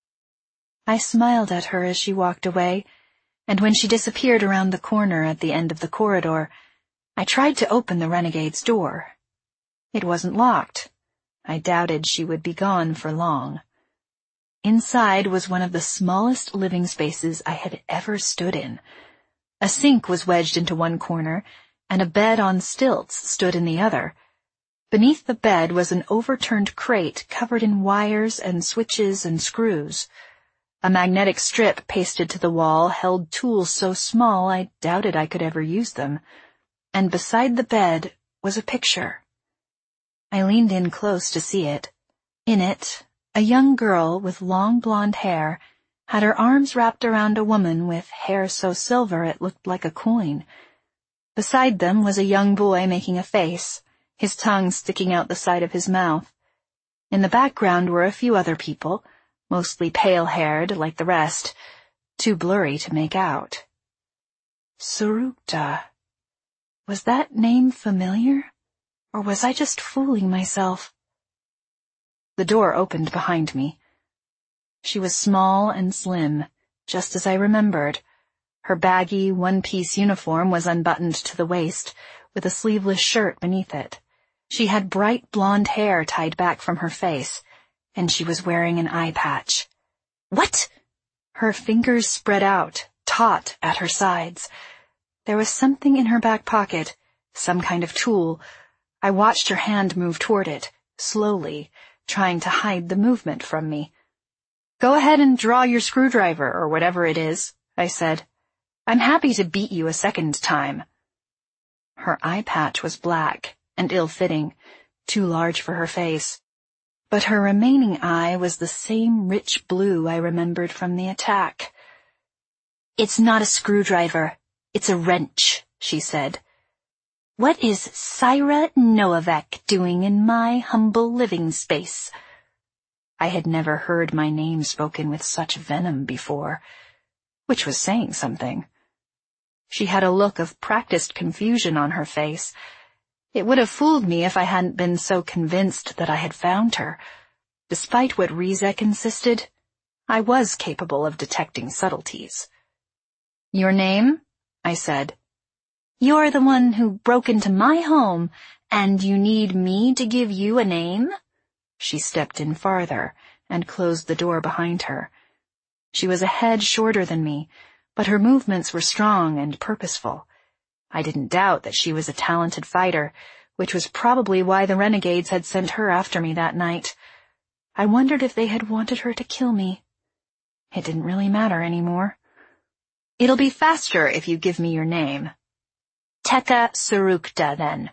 I smiled at her as she walked away, and when she disappeared around the corner at the end of the corridor, I tried to open the renegade's door. It wasn't locked. I doubted she would be gone for long. Inside was one of the smallest living spaces I had ever stood in. A sink was wedged into one corner, and a bed on stilts stood in the other. Beneath the bed was an overturned crate covered in wires and switches and screws. A magnetic strip pasted to the wall held tools so small I doubted I could ever use them. and beside the bed was a picture. I leaned in close to see it. In it, a young girl with long blonde hair had her arms wrapped around a woman with hair so silver it looked like a coin. Beside them was a young boy making a face, his tongue sticking out the side of his mouth. In the background were a few other people, mostly pale-haired like the rest, too blurry to make out. Sarukta. Was that name familiar, or was I just fooling myself? The door opened behind me. She was small and slim, just as I remembered. Her baggy, one-piece uniform was unbuttoned to the waist, with a sleeveless shirt beneath it. She had bright blonde hair tied back from her face, and she was wearing an eye patch. What? Her fingers spread out, taut at her sides. There was something in her back pocket, some kind of tool. I watched her hand move toward it, slowly, trying to hide the movement from me. "Go ahead and draw your screwdriver, or whatever it is," I said. "I'm happy to beat you a second time." Her eye patch was black and ill-fitting, too large for her face, but her remaining eye was the same rich blue I remembered from the attack. "It's not a screwdriver, it's a wrench," she said. "What is Syra Noavek doing in my humble living space?" I had never heard my name spoken with such venom before, which was saying something. She had a look of practiced confusion on her face. It would have fooled me if I hadn't been so convinced that I had found her. Despite what Rizek insisted, I was capable of detecting subtleties. "Your name?" I said. "You're the one who broke into my home, and you need me to give you a name?" She stepped in farther and closed the door behind her. She was a head shorter than me, but her movements were strong and purposeful. I didn't doubt that she was a talented fighter, which was probably why the renegades had sent her after me that night. I wondered if they had wanted her to kill me. It didn't really matter anymore. "It'll be faster if you give me your name." "Tekka Sarukta, then."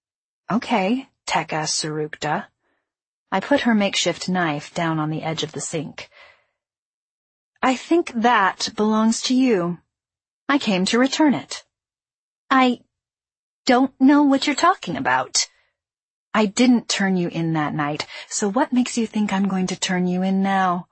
"Okay, Tekka Sarukta." I put her makeshift knife down on the edge of the sink. "I think that belongs to you. I came to return it." "I don't know what you're talking about." "I didn't turn you in that night, so what makes you think I'm going to turn you in now?"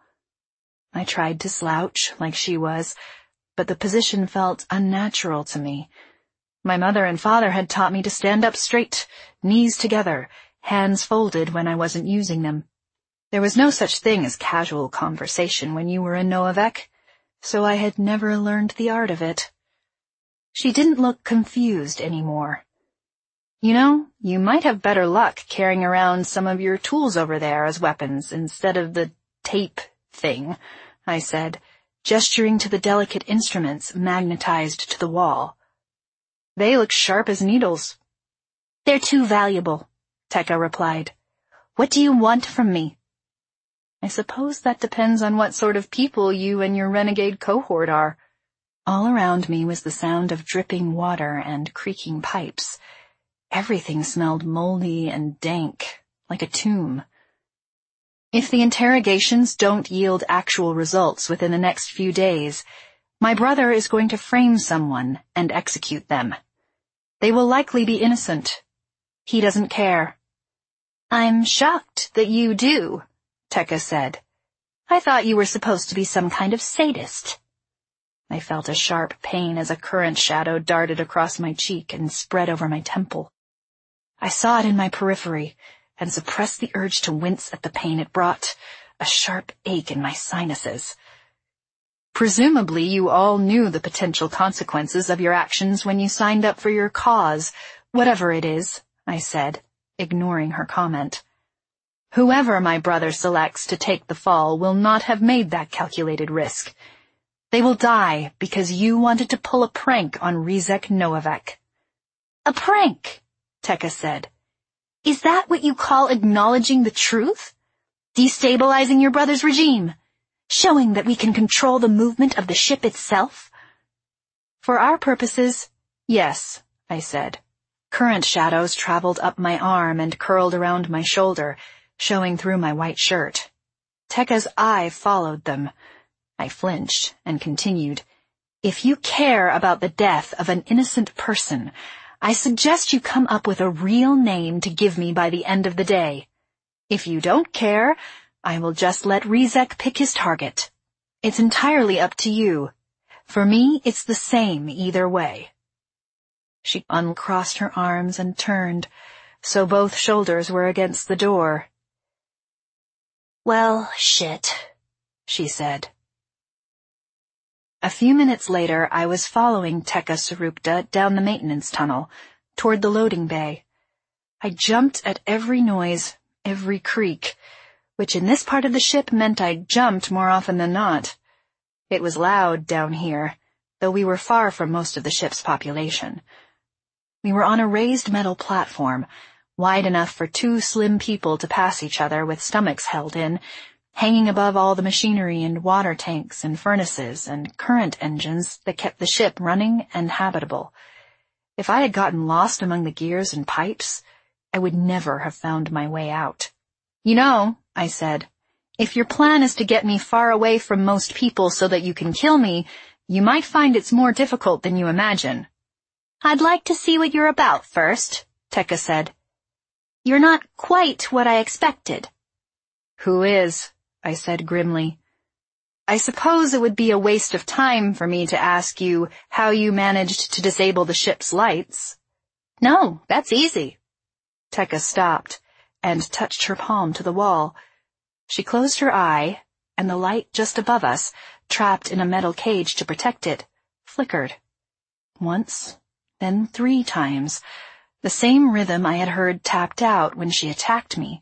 I tried to slouch like she was, but the position felt unnatural to me. My mother and father had taught me to stand up straight, knees together, hands folded when I wasn't using them. There was no such thing as casual conversation when you were in Noavek, so I had never learned the art of it. She didn't look confused anymore. "You know, you might have better luck carrying around some of your tools over there as weapons instead of the tape thing," I said, gesturing to the delicate instruments magnetized to the wall. "They look sharp as needles." "They're too valuable," Tekka replied. "What do you want from me?" "I suppose that depends on what sort of people you and your renegade cohort are." All around me was the sound of dripping water and creaking pipes. Everything smelled moldy and dank, like a tomb. "If the interrogations don't yield actual results within the next few days, my brother is going to frame someone and execute them. They will likely be innocent. He doesn't care." "I'm shocked that you do," Tekka said. "I thought you were supposed to be some kind of sadist." I felt a sharp pain as a current shadow darted across my cheek and spread over my temple. I saw it in my periphery and suppressed the urge to wince at the pain it brought, a sharp ache in my sinuses. "Presumably you all knew the potential consequences of your actions when you signed up for your cause, whatever it is," I said, ignoring her comment. "Whoever my brother selects to take the fall will not have made that calculated risk. They will die because you wanted to pull a prank on Rizek Noavek." "A prank?" Tekka said. "Is that what you call acknowledging the truth? Destabilizing your brother's regime? Showing that we can control the movement of the ship itself?" "For our purposes, yes," I said, Current shadows traveled up my arm and curled around my shoulder, showing through my white shirt. Tekka's eye followed them. I flinched and continued, "If you care about the death of an innocent person, I suggest you come up with a real name to give me by the end of the day. If you don't care, I will just let Rizek pick his target. It's entirely up to you. For me, it's the same either way." She uncrossed her arms and turned, so both shoulders were against the door. "Well, shit," she said. A few minutes later, I was following Tekka Sarupta down the maintenance tunnel, toward the loading bay. I jumped at every noise, every creak, which in this part of the ship meant I jumped more often than not. It was loud down here, though we were far from most of the ship's population. We were on a raised metal platform, wide enough for two slim people to pass each other with stomachs held in, hanging above all the machinery and water tanks and furnaces and current engines that kept the ship running and habitable. If I had gotten lost among the gears and pipes, I would never have found my way out. "You know," I said, "if your plan is to get me far away from most people so that you can kill me, you might find it's more difficult than you imagine." "I'd like to see what you're about first," Tekka said. "You're not quite what I expected." "Who is?" I said grimly. "I suppose it would be a waste of time for me to ask you how you managed to disable the ship's lights." "No, that's easy." Tekka stopped and touched her palm to the wall. She closed her eye, and the light just above us, trapped in a metal cage to protect it, flickered. Once, then 3 times, the same rhythm I had heard tapped out when she attacked me.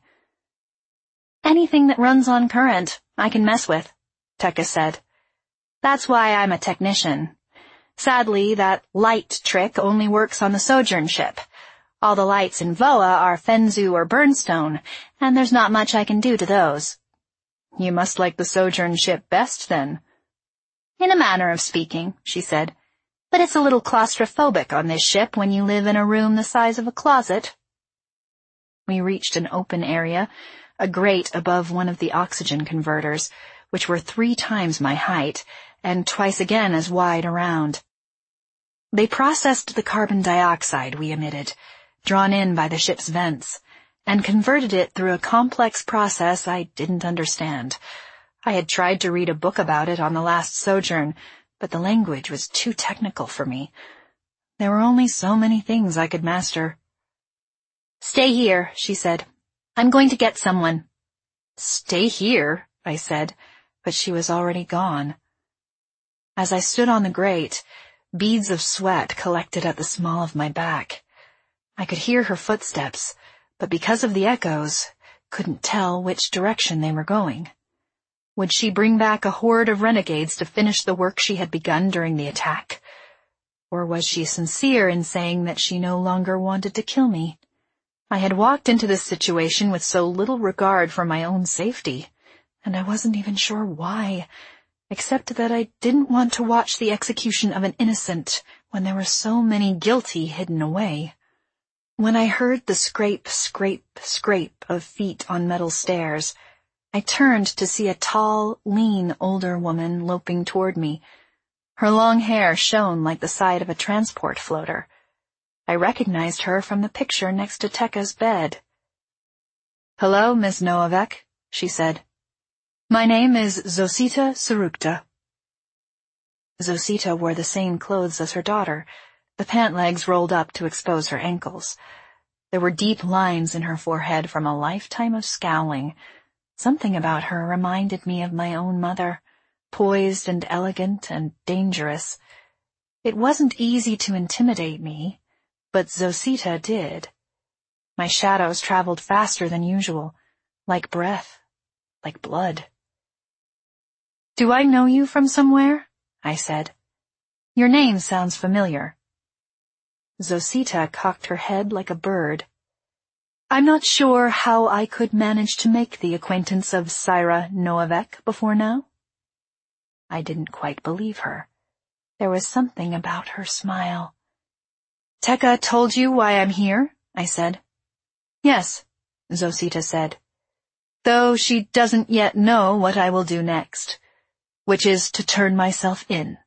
"Anything that runs on current, I can mess with," Tekka said. "That's why I'm a technician. Sadly, that light trick only works on the Sojourn ship. All the lights in Voa are Fenzu or Burnstone, and there's not much I can do to those." "You must like the Sojourn ship best, then." "In a manner of speaking," she said. "But it's a little claustrophobic on this ship when you live in a room the size of a closet." We reached an open area, a grate above one of the oxygen converters, which were 3 times my height, and twice again as wide around. They processed the carbon dioxide we emitted, drawn in by the ship's vents, and converted it through a complex process I didn't understand. I had tried to read a book about it on the last sojourn, but the language was too technical for me. There were only so many things I could master. "Stay here," she said. "I'm going to get someone." "Stay here," I said, but she was already gone. As I stood on the grate, beads of sweat collected at the small of my back. I could hear her footsteps, but because of the echoes, couldn't tell which direction they were going. Would she bring back a horde of renegades to finish the work she had begun during the attack? Or was she sincere in saying that she no longer wanted to kill me? I had walked into this situation with so little regard for my own safety, and I wasn't even sure why, except that I didn't want to watch the execution of an innocent when there were so many guilty hidden away. When I heard the scrape, scrape, scrape of feet on metal stairs, I turned to see a tall, lean, older woman loping toward me. Her long hair shone like the side of a transport floater. I recognized her from the picture next to Tekka's bed. "Hello, Miss Novak," she said. "My name is Zosita Sarupta." Zosita wore the same clothes as her daughter, the pant legs rolled up to expose her ankles. There were deep lines in her forehead from a lifetime of scowling. Something about her reminded me of my own mother, poised and elegant and dangerous. It wasn't easy to intimidate me, but Zosita did. My shadows traveled faster than usual, like breath, like blood. "Do I know you from somewhere?" I said. "Your name sounds familiar." Zosita cocked her head like a bird. "I'm not sure how I could manage to make the acquaintance of Syra Noavek before now." I didn't quite believe her. There was something about her smile. Tekka told you why I'm here? I said. Yes, Zosita said, though she doesn't yet know what I will do next, which is to turn myself in.